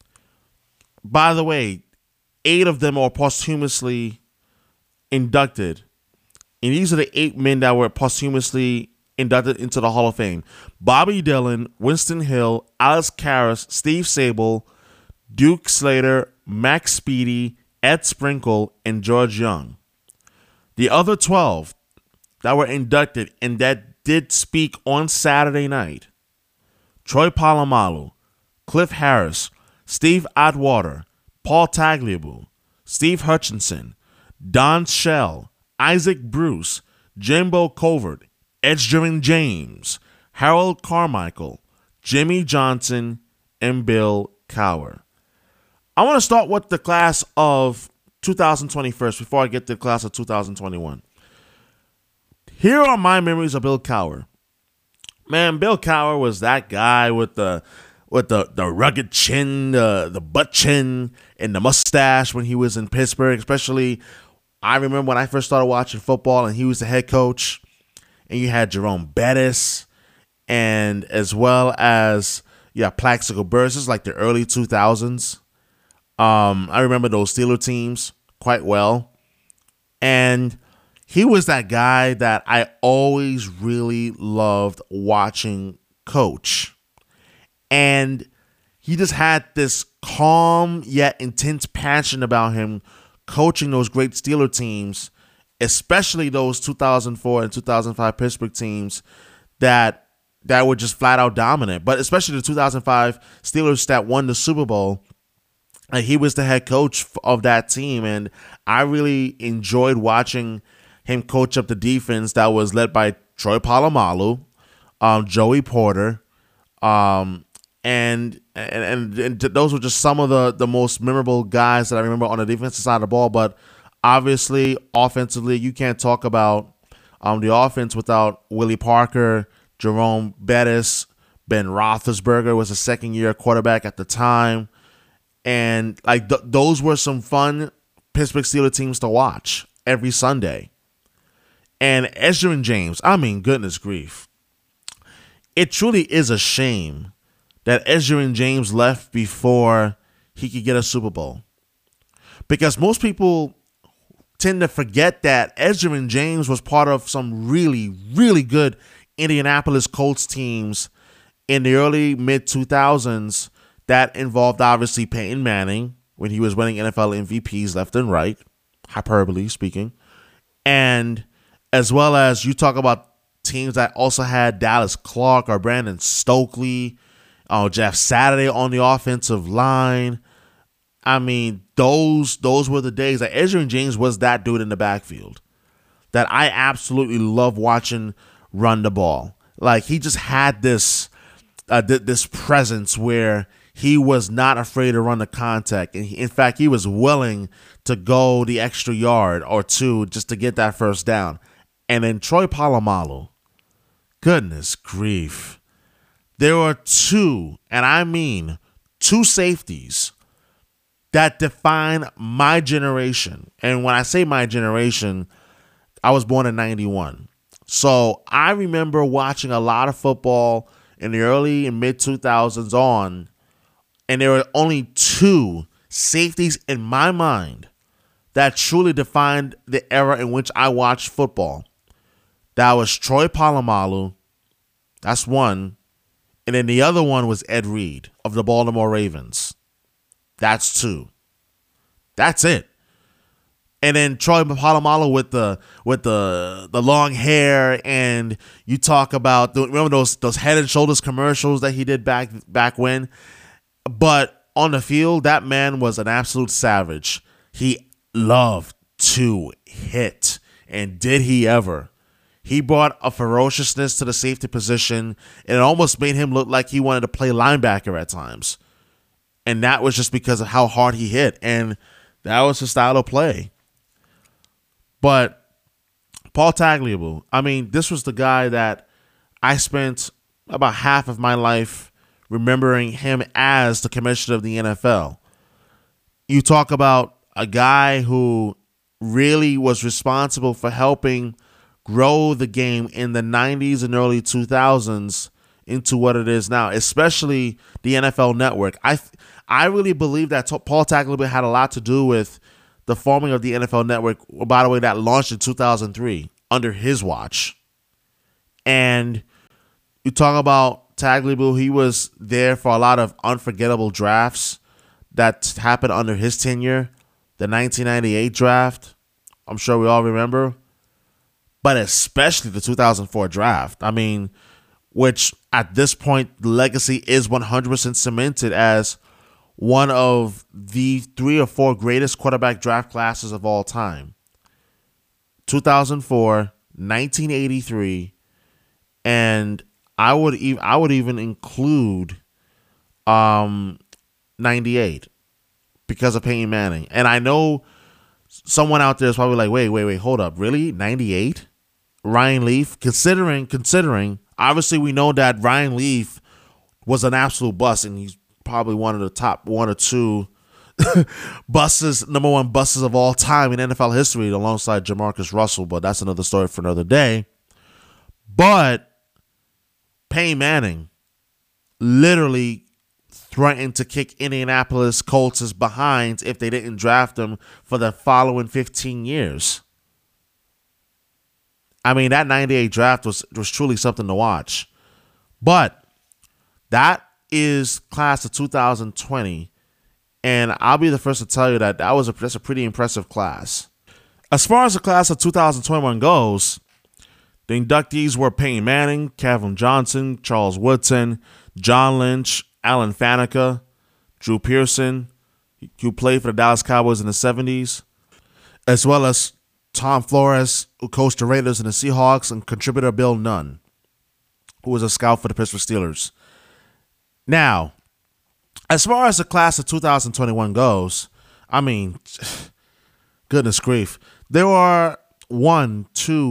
By the way, 8 of them are posthumously inducted. And these are the 8 men that were posthumously inducted into the Hall of Fame. Bobby Dillon, Winston Hill, Alex Karras, Steve Sable, Duke Slater, Max Speedy, Ed Sprinkle, and George Young. The other 12 that were inducted and that did speak on Saturday night: Troy Polamalu, Cliff Harris, Steve Atwater, Paul Tagliabue, Steve Hutchinson, Don Shell, Isaac Bruce, Jimbo Covert, Edgerrin James, Harold Carmichael, Jimmy Johnson, and Bill Cowher. I want to start with the class of 2020 first before I get to the class of 2021. Here are my memories of Bill Cowher. Man, Bill Cowher was that guy with the rugged chin, the butt chin, and the mustache when he was in Pittsburgh. Especially, I remember when I first started watching football and he was the head coach. And you had Jerome Bettis, and as well as Plaxico Burress. This is like the early 2000s. I remember those Steeler teams. quite well. And he was that guy that I always really loved watching coach. And he just had this calm yet intense passion about him coaching those great Steeler teams, especially those 2004 and 2005 Pittsburgh teams that were just flat out dominant. But especially the 2005 Steelers that won the Super Bowl. He was the head coach of that team, and I really enjoyed watching him coach up the defense that was led by Troy Polamalu, Joey Porter, and those were just some of the most memorable guys that I remember on the defensive side of the ball. But obviously, offensively, you can't talk about the offense without Willie Parker, Jerome Bettis, Ben Roethlisberger was a second-year quarterback at the time. And like those were some fun Pittsburgh Steelers teams to watch every Sunday. And Edgerrin James, I mean, goodness grief. It truly is a shame that Edgerrin James left before he could get a Super Bowl. Because most people tend to forget that Edgerrin James was part of some really, really good Indianapolis Colts teams in the early mid-2000s that involved obviously Peyton Manning when he was winning NFL MVPs left and right, hyperbole speaking, and as well as you talk about teams that also had Dallas Clark or Brandon Stokely, Jeff Saturday on the offensive line. I mean, those were the days that Edgerrin James was that dude in the backfield that I absolutely love watching run the ball. Like he just had this presence where he was not afraid to run the contact. And in fact, he was willing to go the extra yard or two just to get that first down. And then Troy Polamalu, goodness grief. There were two, and I mean two safeties that define my generation. And when I say my generation, I was born in 91. So I remember watching a lot of football in the early and mid 2000s on, and there were only two safeties in my mind that truly defined the era in which I watched football. That was Troy Polamalu. That's one. And then the other one was Ed Reed of the Baltimore Ravens. That's two. That's it. And then Troy Polamalu with the long hair, and you talk about remember those Head and Shoulders commercials that he did back when. But on the field, that man was an absolute savage. He loved to hit, and did he ever? He brought a ferociousness to the safety position, and it almost made him look like he wanted to play linebacker at times. And that was just because of how hard he hit, and that was his style of play. But Paul Tagliabue, I mean, this was the guy that I spent about half of my life remembering him as the commissioner of the NFL. You talk about a guy who really was responsible for helping grow the game in the 90s and early 2000s into what it is now, especially the NFL Network. I really believe that Paul Tagliabue had a lot to do with the forming of the NFL Network, by the way, that launched in 2003 under his watch. And you talk about Tagliabue, he was there for a lot of unforgettable drafts that happened under his tenure. The 1998 draft, I'm sure we all remember. But especially the 2004 draft. I mean, which at this point, the legacy is 100% cemented as one of the 3 or 4 greatest quarterback draft classes of all time. 2004, 1983, and I would even include 98 because of Peyton Manning. And I know someone out there is probably like, wait, hold up, really? 98? Ryan Leaf? Considering, obviously we know that Ryan Leaf was an absolute bust, and he's probably one of the top 1 or 2 number one busts of all time in NFL history alongside Jamarcus Russell, but that's another story for another day. But Peyton Manning literally threatened to kick Indianapolis Colts' behinds if they didn't draft him for the following 15 years. I mean, that 98 draft was truly something to watch. But that is class of 2020, and I'll be the first to tell you that that's a pretty impressive class. As far as the class of 2021 goes, the inductees were Peyton Manning, Calvin Johnson, Charles Woodson, John Lynch, Alan Faneca, Drew Pearson, who played for the Dallas Cowboys in the 70s, as well as Tom Flores, who coached the Raiders and the Seahawks, and contributor Bill Nunn, who was a scout for the Pittsburgh Steelers. Now, as far as the class of 2021 goes, I mean, goodness grief, there are 5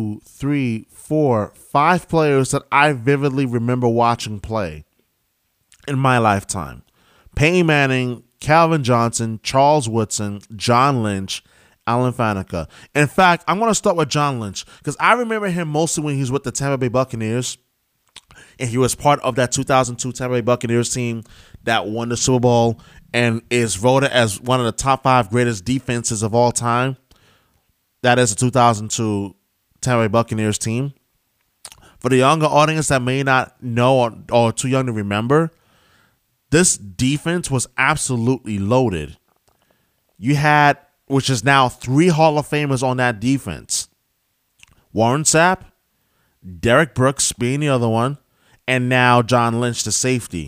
players that I vividly remember watching play in my lifetime. Peyton Manning, Calvin Johnson, Charles Woodson, John Lynch, Alan Faneca. In fact, I'm going to start with John Lynch because I remember him mostly when he was with the Tampa Bay Buccaneers, and he was part of that 2002 Tampa Bay Buccaneers team that won the Super Bowl and is voted as one of the top 5 greatest defenses of all time. That is the 2002 Tampa Bay Buccaneers team. For the younger audience that may not know or too young to remember, this defense was absolutely loaded. You had, which is now 3 Hall of Famers on that defense. Warren Sapp, Derek Brooks being the other one, and now John Lynch, the safety.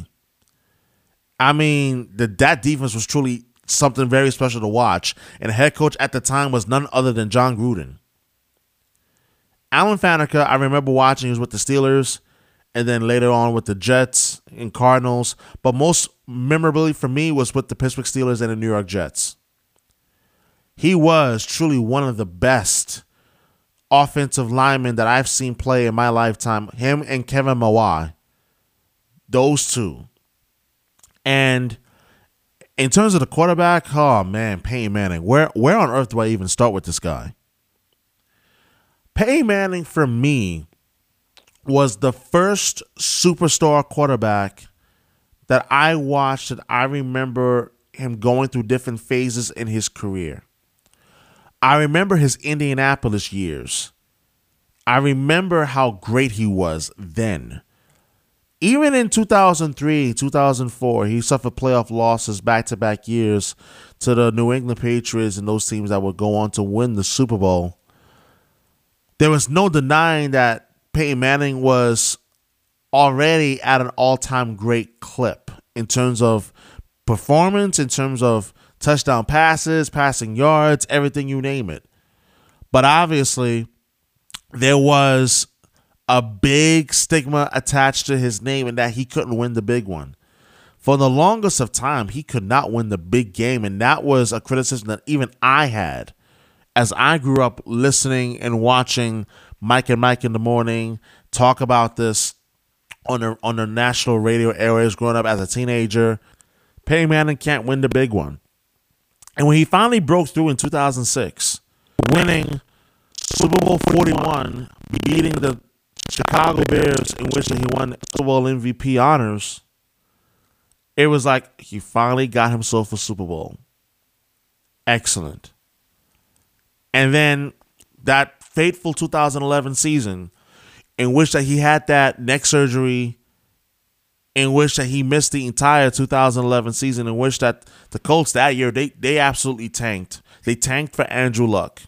I mean, that defense was truly something very special to watch, and the head coach at the time was none other than John Gruden. Alan Faneca, I remember watching, he was with the Steelers, and then later on with the Jets and Cardinals, but most memorably for me was with the Pittsburgh Steelers and the New York Jets. He was truly one of the best offensive linemen that I've seen play in my lifetime. Him and Kevin Mawai, those two. And in terms of the quarterback, oh man, Peyton Manning. Where on earth do I even start with this guy? Peyton Manning, for me, was the first superstar quarterback that I watched that I remember him going through different phases in his career. I remember his Indianapolis years. I remember how great he was then. Even in 2003, 2004, he suffered playoff losses back-to-back years to the New England Patriots and those teams that would go on to win the Super Bowl. There was no denying that Peyton Manning was already at an all-time great clip in terms of performance, in terms of touchdown passes, passing yards, everything, you name it. But obviously, there was a big stigma attached to his name and that he couldn't win the big one. For the longest of time, he could not win the big game, and that was a criticism that even I had as I grew up listening and watching Mike and Mike in the Morning talk about this on the national radio airwaves growing up as a teenager. Peyton Manning can't win the big one. And when he finally broke through in 2006, winning Super Bowl 41, beating the Chicago Bears, in which he won Super Bowl MVP honors, it was like he finally got himself a Super Bowl. Excellent. And then that fateful 2011 season, in which that he had that neck surgery, in which that he missed the entire 2011 season, in which that the Colts that year, they absolutely tanked. They tanked for Andrew Luck.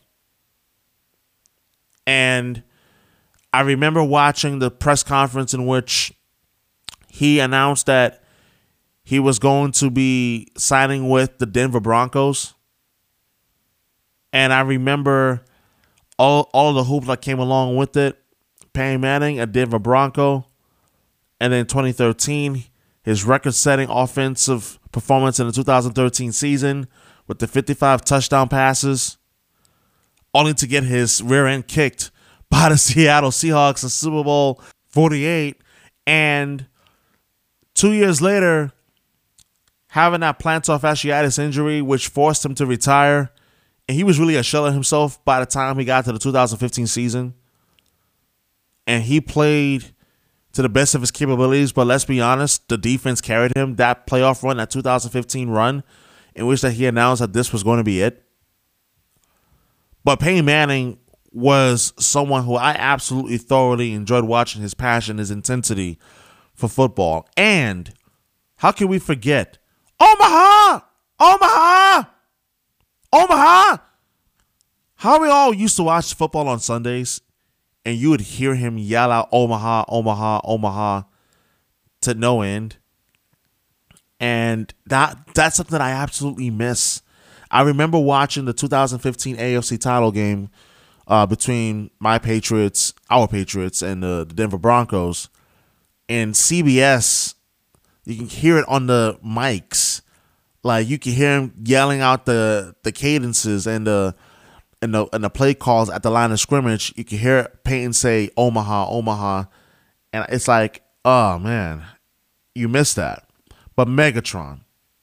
And I remember watching the press conference in which he announced that he was going to be signing with the Denver Broncos. And I remember all the hoops that came along with it. Peyton Manning, a Denver Bronco. And then 2013, his record-setting offensive performance in the 2013 season with the 55 touchdown passes, only to get his rear end kicked by the Seattle Seahawks in Super Bowl 48. And 2 years later, having that plantar fasciitis injury, which forced him to retire. And he was really a shell of himself by the time he got to the 2015 season. And he played to the best of his capabilities, but let's be honest, the defense carried him. That playoff run, that 2015 run, in which that he announced that this was going to be it. But Peyton Manning was someone who I absolutely thoroughly enjoyed watching, his passion, his intensity for football. And how can we forget Omaha? Omaha! Omaha! How we all used to watch football on Sundays, and you would hear him yell out Omaha, Omaha, Omaha to no end. And that's something that I absolutely miss. I remember watching the 2015 AFC title game between our Patriots, and the Denver Broncos. And CBS, you can hear it on the mics. Like, you can hear him yelling out the cadences and the play calls at the line of scrimmage. You can hear Peyton say Omaha, Omaha. And it's like, oh man, you missed that. But Megatron,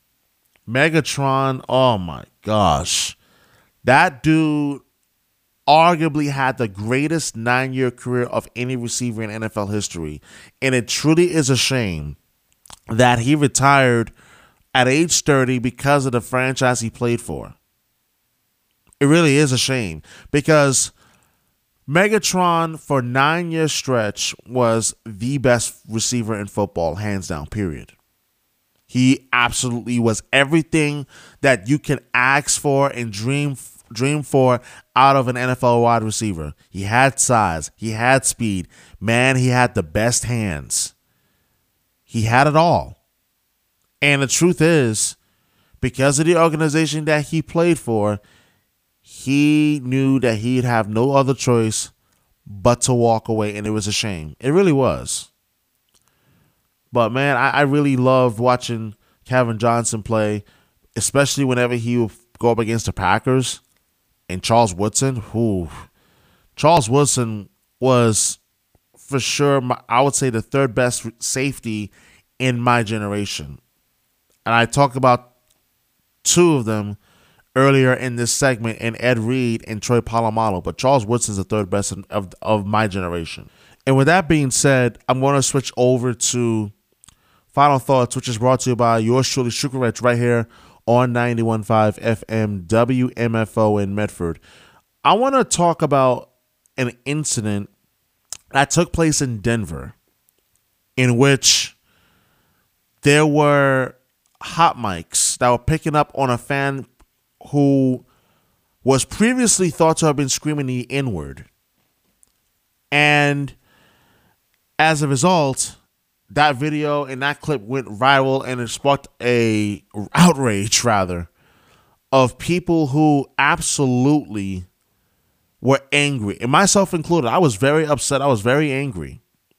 oh my gosh. That dude arguably had the greatest 9-year career of any receiver in NFL history. And it truly is a shame that he retired at age 30 because of the franchise he played for. It really is a shame, because Megatron for 9-year stretch was the best receiver in football, hands down, period. He absolutely was everything that you can ask for and dream for out of an NFL wide receiver. He had size. He had speed. Man, he had the best hands. He had it all. And the truth is, because of the organization that he played for, he knew that he'd have no other choice but to walk away, and it was a shame. It really was. But, man, I really loved watching Calvin Johnson play, especially whenever he would go up against the Packers. And Charles Woodson, Charles Woodson was, for sure, I would say the third best safety in my generation. And I talked about two of them earlier in this segment, in Ed Reed and Troy Polamalu. But Charles Woodson's the third best of my generation. And with that being said, I'm going to switch over to Final Thoughts, which is brought to you by yours truly, Shukarech, right here on 91.5 FM WMFO in Medford. I want to talk about an incident that took place in Denver, in which there were hot mics that were picking up on a fan who was previously thought to have been screaming the N-word. And as a result, that video and that clip went viral, and it sparked a outrage, rather, of people who absolutely were angry, and myself included. I was very upset. I was very angry.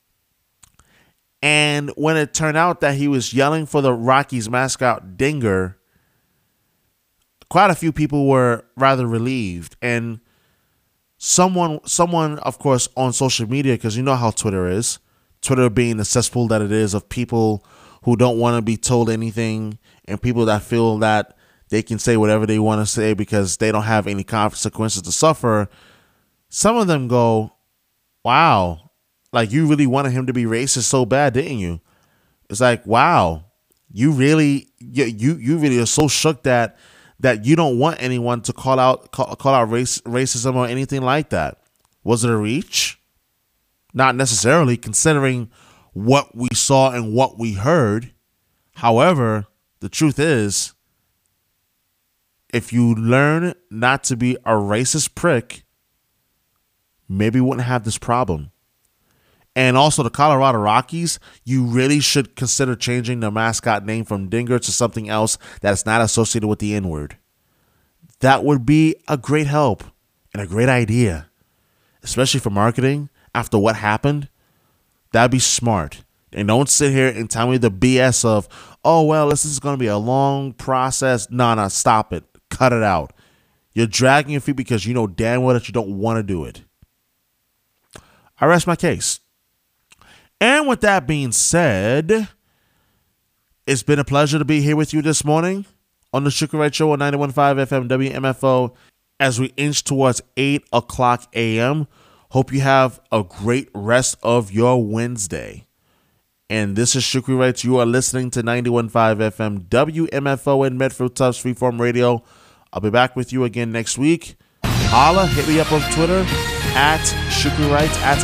And when it turned out that he was yelling for the Rockies mascot Dinger, quite a few people were rather relieved. And someone, of course, on social media, because you know how Twitter is, Twitter being the cesspool that it is of people who don't want to be told anything, and people that feel that they can say whatever they want to say because they don't have any consequences to suffer. Some of them go, wow, like, you really wanted him to be racist so bad, didn't you? It's like, wow, you really are so shook that you don't want anyone to call out racism or anything like that. Was it a reach? Not necessarily, considering what we saw and what we heard. However, the truth is, if you learn not to be a racist prick, maybe we wouldn't have this problem. And also, the Colorado Rockies, you really should consider changing the mascot name from Dinger to something else that's not associated with the N-word. That would be a great help and a great idea, especially for marketing. After what happened, that'd be smart. And don't sit here and tell me the BS of, oh, well, this is going to be a long process. No, stop it. Cut it out. You're dragging your feet because you know damn well that you don't want to do it. I rest my case. And with that being said, it's been a pleasure to be here with you this morning on the Shukarech Show on 91.5 FM WMFO as we inch towards 8 o'clock a.m. Hope you have a great rest of your Wednesday. And this is Shukri Wrights. You are listening to 91.5 FM WMFO in Medford Tufts Freeform Radio. I'll be back with you again next week. Holla, hit me up on Twitter at Shukri Wrights, at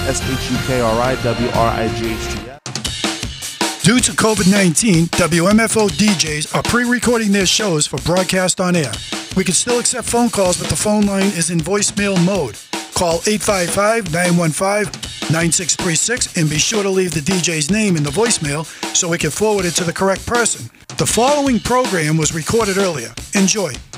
SHUKRIWRIGHTS. Due to COVID-19, WMFO DJs are pre-recording their shows for broadcast on air. We can still accept phone calls, but the phone line is in voicemail mode. Call 855-915-9636 and be sure to leave the DJ's name in the voicemail so we can forward it to the correct person. The following program was recorded earlier. Enjoy.